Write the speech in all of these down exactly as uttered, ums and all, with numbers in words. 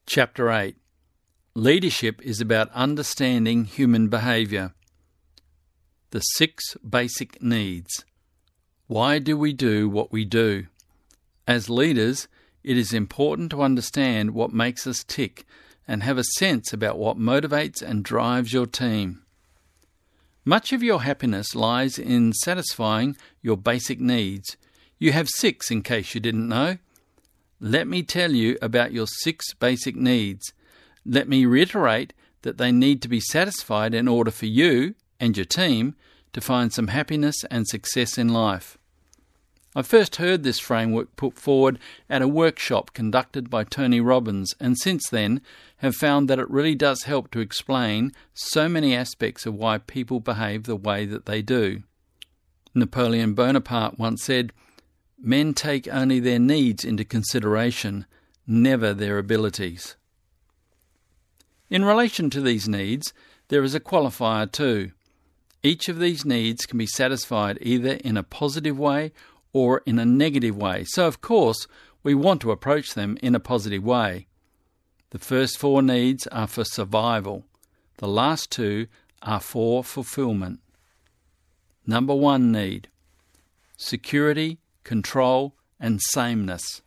Chapter eight. Leadership is about understanding human behaviour. The six basic needs. Why do we do what we do? As leaders, it is important to understand what makes us tick and have a sense about what motivates and drives your team. Much of your happiness lies in satisfying your basic needs. You have six, in case you didn't know. Let me tell you about your six basic needs. Let me reiterate that they need to be satisfied in order for you and your team to find some happiness and success in life. I first heard this framework put forward at a workshop conducted by Tony Robbins, and since then have found that it really does help to explain so many aspects of why people behave the way that they do. Napoleon Bonaparte once said, "Men take only their needs into consideration, never their abilities." In relation to these needs, there is a qualifier too. Each of these needs can be satisfied either in a positive way or in a negative way, so of course we want to approach them in a positive way. The first four needs are for survival. The last two are for fulfillment. Number one need: security, control and sameness.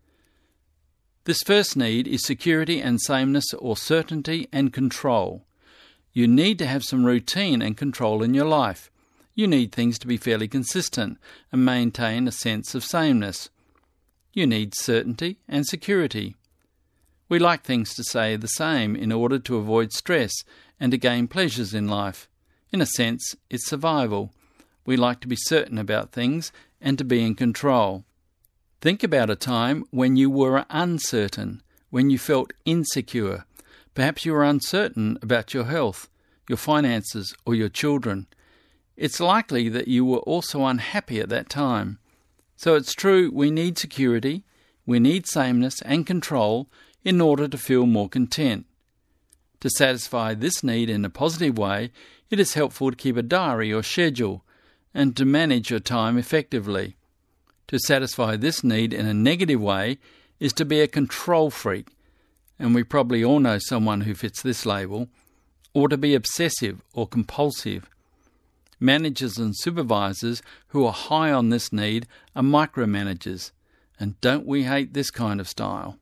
This first need is security and sameness, or certainty and control. You need to have some routine and control in your life. You need things to be fairly consistent and maintain a sense of sameness. You need certainty and security. We like things to stay the same in order to avoid stress and to gain pleasures in life. In a sense, it's survival. We like to be certain about things and to be in control. Think about a time when you were uncertain, when you felt insecure. Perhaps you were uncertain about your health, your finances, or your children. It's likely that you were also unhappy at that time. So it's true, we need security, we need sameness and control in order to feel more content. To satisfy this need in a positive way, it is helpful to keep a diary or schedule and to manage your time effectively. To satisfy this need in a negative way is to be a control freak, and we probably all know someone who fits this label, or to be obsessive or compulsive. Managers and supervisors who are high on this need are micromanagers, and don't we hate this kind of style?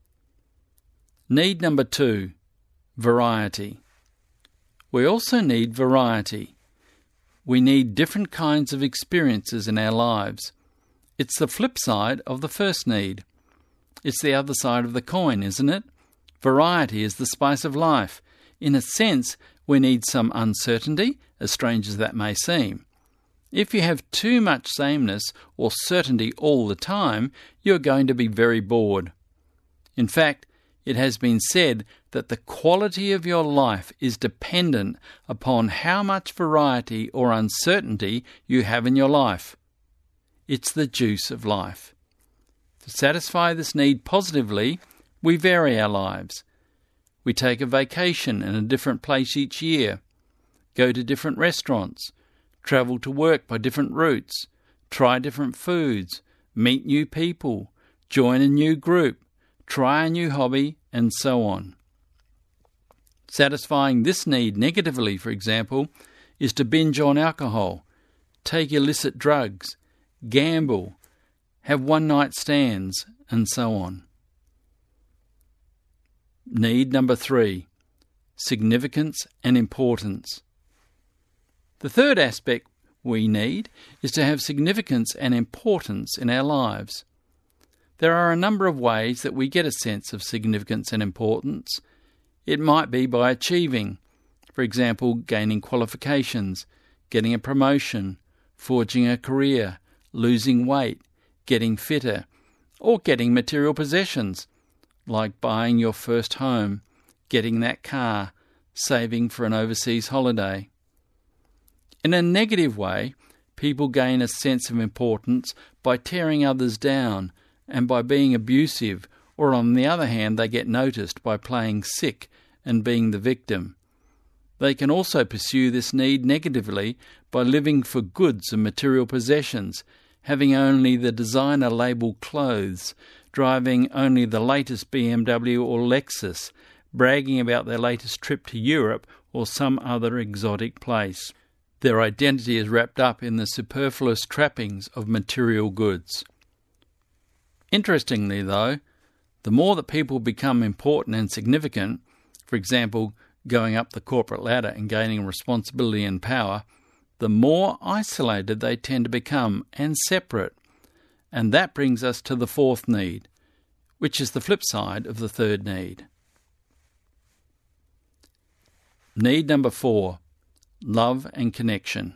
Need number two, variety. We also need variety. We need different kinds of experiences in our lives. It's the flip side of the first need. It's the other side of the coin, isn't it? Variety is the spice of life. In a sense, we need some uncertainty, as strange as that may seem. If you have too much sameness or certainty all the time, you're going to be very bored. In fact, it has been said that the quality of your life is dependent upon how much variety or uncertainty you have in your life. It's the juice of life. To satisfy this need positively, we vary our lives. We take a vacation in a different place each year, go to different restaurants, travel to work by different routes, try different foods, meet new people, join a new group, try a new hobby, and so on. Satisfying this need negatively, for example, is to binge on alcohol, take illicit drugs, gamble, have one-night stands, and so on. Need number three, significance and importance. The third aspect we need is to have significance and importance in our lives. There are a number of ways that we get a sense of significance and importance. It might be by achieving, for example, gaining qualifications, getting a promotion, forging a career, losing weight, getting fitter, or getting material possessions, like buying your first home, getting that car, saving for an overseas holiday. In a negative way, people gain a sense of importance by tearing others down and by being abusive, or on the other hand, they get noticed by playing sick and being the victim. They can also pursue this need negatively by living for goods and material possessions, having only the designer-labelled clothes, driving only the latest B M W or Lexus, bragging about their latest trip to Europe or some other exotic place. Their identity is wrapped up in the superfluous trappings of material goods. Interestingly, though, the more that people become important and significant, for example, going up the corporate ladder and gaining responsibility and power, the more isolated they tend to become and separate. And that brings us to the fourth need, which is the flip side of the third need. Need number four, love and connection.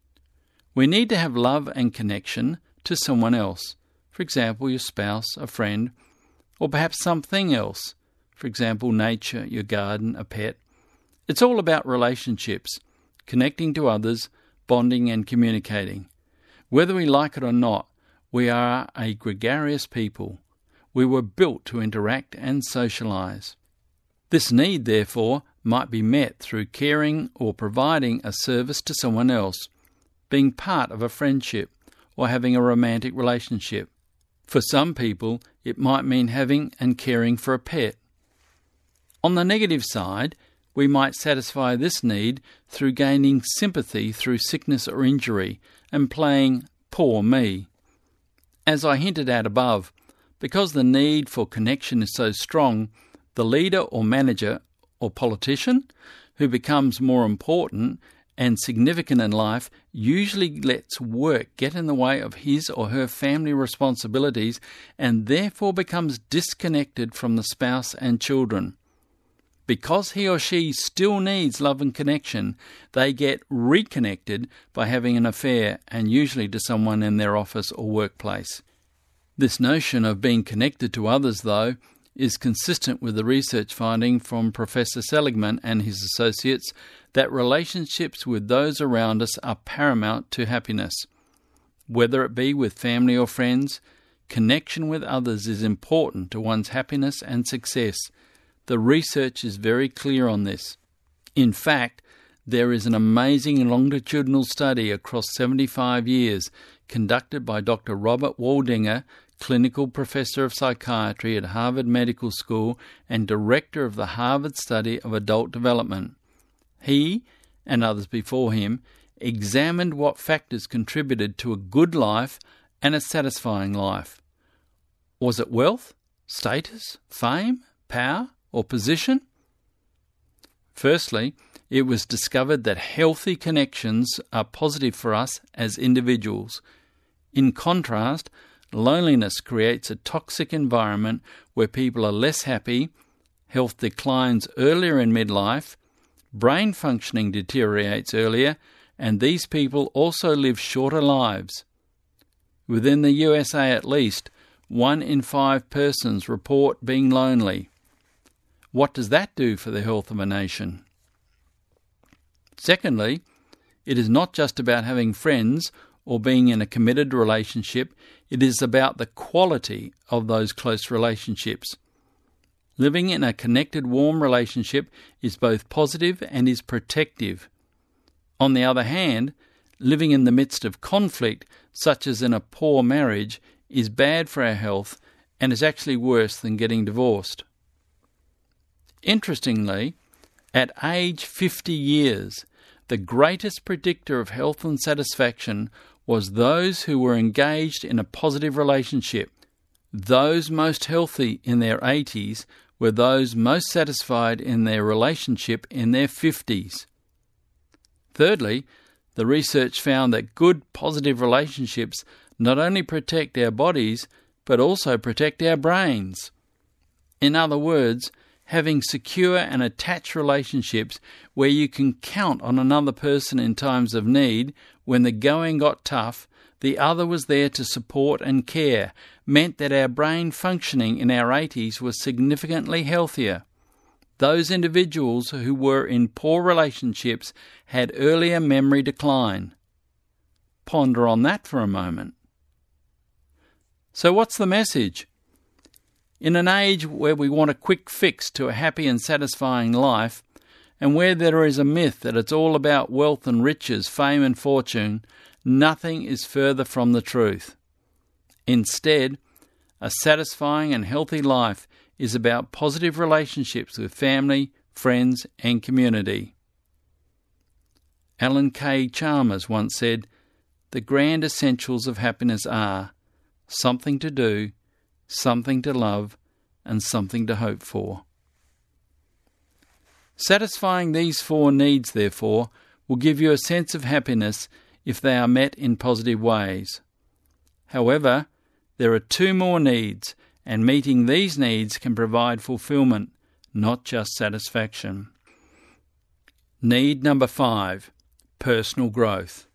We need to have love and connection to someone else, for example, your spouse, a friend, or perhaps something else, for example, nature, your garden, a pet. It's all about relationships, connecting to others, bonding and communicating. Whether we like it or not, we are a gregarious people. We were built to interact and socialise. This need, therefore, might be met through caring or providing a service to someone else, being part of a friendship, or having a romantic relationship. For some people, it might mean having and caring for a pet. On the negative side, we might satisfy this need through gaining sympathy through sickness or injury and playing poor me. As I hinted at above, because the need for connection is so strong, the leader or manager or politician who becomes more important and significant in life usually lets work get in the way of his or her family responsibilities and therefore becomes disconnected from the spouse and children. Because he or she still needs love and connection, they get reconnected by having an affair, and usually to someone in their office or workplace. This notion of being connected to others, though, is consistent with the research finding from Professor Seligman and his associates that relationships with those around us are paramount to happiness. Whether it be with family or friends, connection with others is important to one's happiness and success. The research is very clear on this. In fact, there is an amazing longitudinal study across seventy-five years conducted by Doctor Robert Waldinger, clinical professor of psychiatry at Harvard Medical School and director of the Harvard Study of Adult Development. He, and others before him, examined what factors contributed to a good life and a satisfying life. Was it wealth, status, fame, power, or position? Firstly, it was discovered that healthy connections are positive for us as individuals. In contrast, loneliness creates a toxic environment where people are less happy, health declines earlier in midlife, brain functioning deteriorates earlier, and these people also live shorter lives. Within the U S A at least, one in five persons report being lonely. What does that do for the health of a nation? Secondly, it is not just about having friends or being in a committed relationship, it is about the quality of those close relationships. Living in a connected, warm relationship is both positive and is protective. On the other hand, living in the midst of conflict, such as in a poor marriage, is bad for our health and is actually worse than getting divorced. Interestingly, at age fifty years, the greatest predictor of health and satisfaction was those who were engaged in a positive relationship. Those most healthy in their eighties were those most satisfied in their relationship in their fifties. Thirdly, the research found that good positive relationships not only protect our bodies, but also protect our brains. In other words, having secure and attached relationships where you can count on another person in times of need, when the going got tough, the other was there to support and care, meant that our brain functioning in our eighties was significantly healthier. Those individuals who were in poor relationships had earlier memory decline. Ponder on that for a moment. So what's the message? In an age where we want a quick fix to a happy and satisfying life, and where there is a myth that it's all about wealth and riches, fame and fortune, nothing is further from the truth. Instead, A satisfying and healthy life is about positive relationships with family, friends, and community. Alan K. Chalmers once said, "The grand essentials of happiness are something to do, something to love, and something to hope for." Satisfying these four needs, therefore, will give you a sense of happiness if they are met in positive ways. However, there are two more needs, and meeting these needs can provide fulfillment, not just satisfaction. Need number five, personal growth.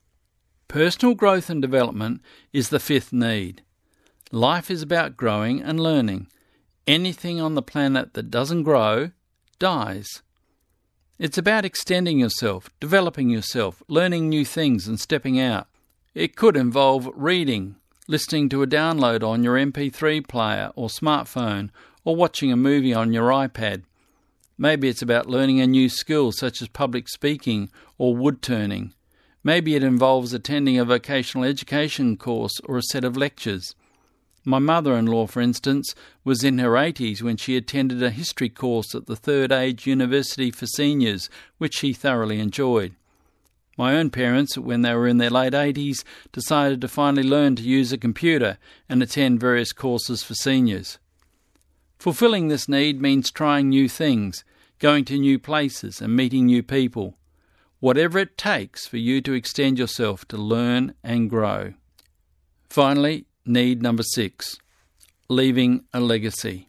Personal growth and development is the fifth need. Life is about growing and learning. Anything on the planet that doesn't grow dies. It's about extending yourself, developing yourself, learning new things and stepping out. It could involve reading, listening to a download on your M P three player or smartphone, or watching a movie on your iPad. Maybe it's about learning a new skill such as public speaking or wood turning. Maybe it involves attending a vocational education course or a set of lectures. My mother-in-law, for instance, was in her eighties when she attended a history course at the Third Age University for seniors, which she thoroughly enjoyed. My own parents, when they were in their late eighties, decided to finally learn to use a computer and attend various courses for seniors. Fulfilling this need means trying new things, going to new places and meeting new people. Whatever it takes for you to extend yourself to learn and grow. Finally, need number six, leaving a legacy.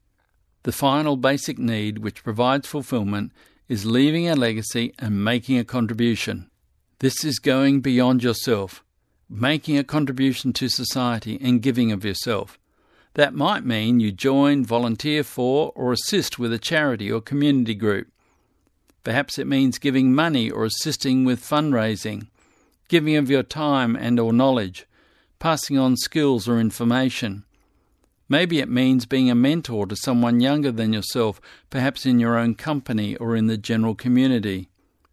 The final basic need which provides fulfillment is leaving a legacy and making a contribution. This is going beyond yourself, making a contribution to society and giving of yourself. That might mean you join, volunteer for, or assist with a charity or community group. Perhaps it means giving money or assisting with fundraising, giving of your time and or knowledge, passing on skills or information. Maybe it means being a mentor to someone younger than yourself, perhaps in your own company or in the general community.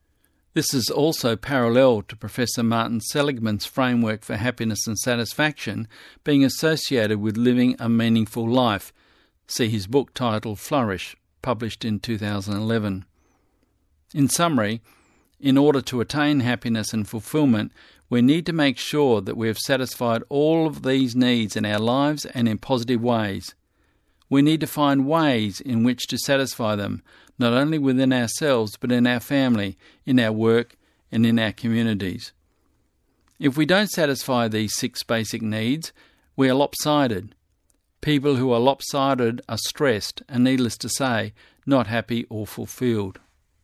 This is also parallel to Professor Martin Seligman's framework for happiness and satisfaction being associated with living a meaningful life. See his book titled Flourish, published in two thousand eleven. In summary, in order to attain happiness and fulfillment, we need to make sure that we have satisfied all of these needs in our lives and in positive ways. We need to find ways in which to satisfy them, not only within ourselves but in our family, in our work and in our communities. If we don't satisfy these six basic needs, we are lopsided. People who are lopsided are stressed and, needless to say, not happy or fulfilled.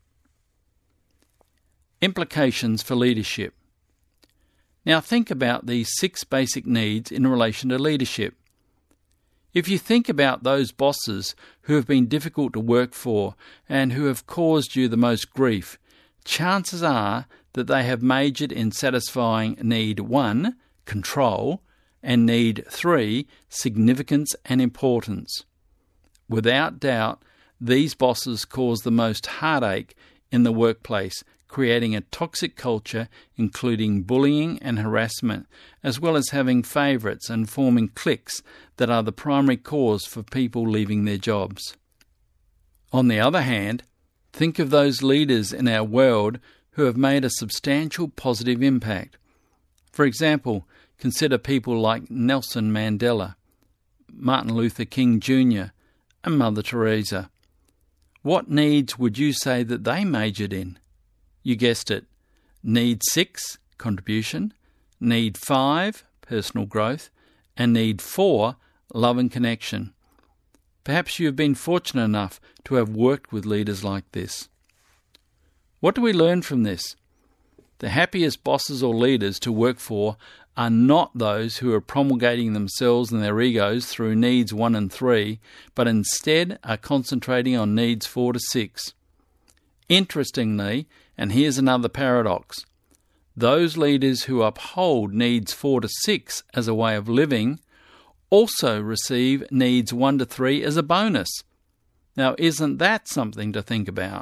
Implications for leadership. Now think about these six basic needs in relation to leadership. If you think about those bosses who have been difficult to work for and who have caused you the most grief, chances are that they have majored in satisfying need one, control, and need three, significance and importance. Without doubt, these bosses cause the most heartache in the workplace, creating a toxic culture including bullying and harassment, as well as having favourites and forming cliques that are the primary cause for people leaving their jobs. On the other hand, think of those leaders in our world who have made a substantial positive impact. For example, consider people like Nelson Mandela, Martin Luther King Junior and Mother Teresa. What needs would you say that they majored in? You guessed it. Need six, contribution. Need five, personal growth. And need four, love and connection. Perhaps you have been fortunate enough to have worked with leaders like this. What do we learn from this? The happiest bosses or leaders to work for are not those who are promulgating themselves and their egos through needs one and three, but instead are concentrating on needs four to six. Interestingly, and here's another paradox, those leaders who uphold needs four to six as a way of living also receive needs one to three as a bonus. Now, isn't that something to think about?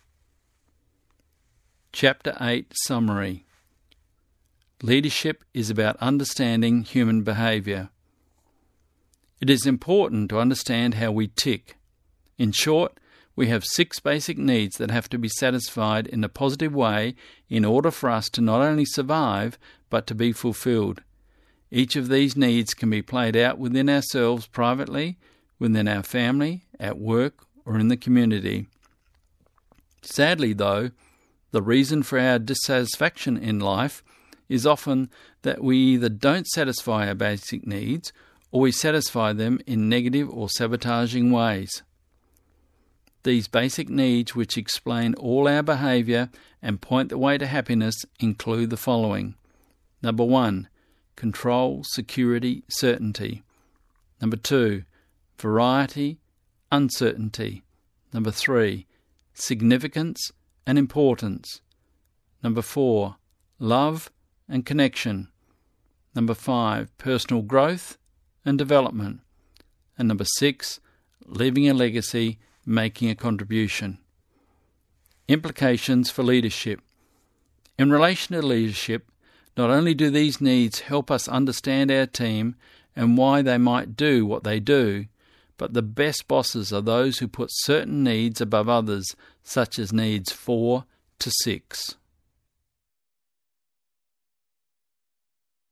Chapter eight Summary. Leadership is about understanding human behaviour. It is important to understand how we tick. In short, we have six basic needs that have to be satisfied in a positive way in order for us to not only survive, but to be fulfilled. Each of these needs can be played out within ourselves privately, within our family, at work, or in the community. Sadly, though, the reason for our dissatisfaction in life is often that we either don't satisfy our basic needs or we satisfy them in negative or sabotaging ways. These basic needs, which explain all our behaviour and point the way to happiness, include the following. Number one, control, security, certainty. Number two, variety, uncertainty. Number three, significance and importance. Number four, love and connection. Number five, personal growth and development. And number six, leaving a legacy, making a contribution. Implications for leadership. In relation to leadership, not only do these needs help us understand our team and why they might do what they do, but the best bosses are those who put certain needs above others, such as needs four to six.